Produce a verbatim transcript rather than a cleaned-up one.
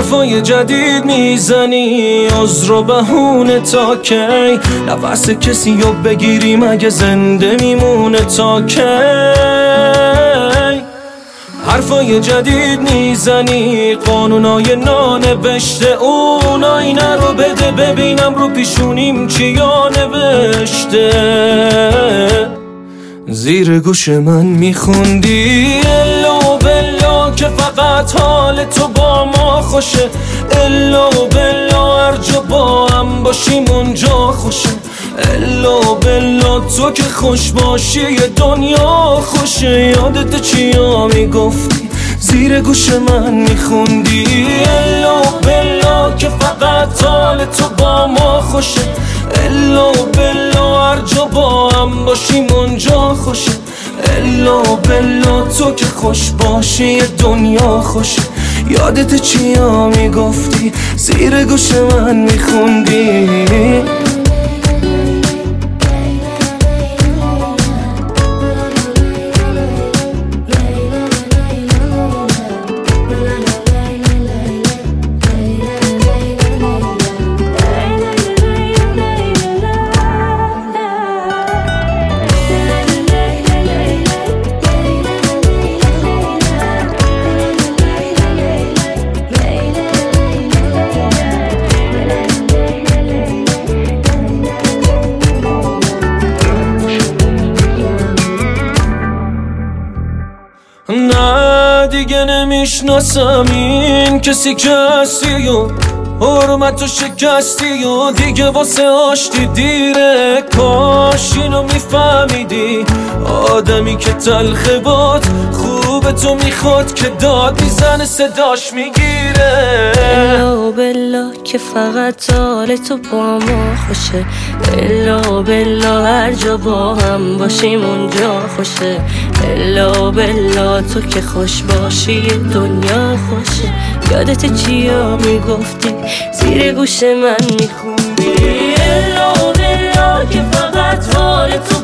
حرفای جدید میزنی، عذر و بهونه تا کی؟ نفس کسی رو بگیری مگه زنده میمونه تا کی؟ حرفای جدید میزنی، قانونای نانوشته، اون آینه رو بده ببینم رو پیشونیم چیا نوشته. زیر گوش من میخوندی الا بلا که فقط حال تو با ما خوشه، الا بلا هر جا با هم باشیم اونجا خوشه، الا بلا تو که خوش باشی دنیا خوشه. یادت چیا میگفتی زیر گوش من میخوندی الا بلا که فقط حال تو با ما خوشه، الا بلا هر جا با هم باشیم اونجا خوشه، الا بلا تو که خوش باشی دنیا خوشه. یادت چیا میگفتی زیر گوش من میخوندی؟ نه دیگه نمیشناسم این کسی که هستی و حرمت و شکستی و دیگه واسه آشتی دیره. کاش اینو میفهمیدی آدمی که تلخه باد خوب تو میخواد که داد میزنه صداش میگیره. الا بلا که فقط حال تو با ما خوشه، الا بلا هر جا با هم باشیم اونجا خوشه، الا بلا تو که خوش باشی دنیا خوشه. یادت چیا میگفتی زیر گوش من میخوندی الا بلا که فقط حال تو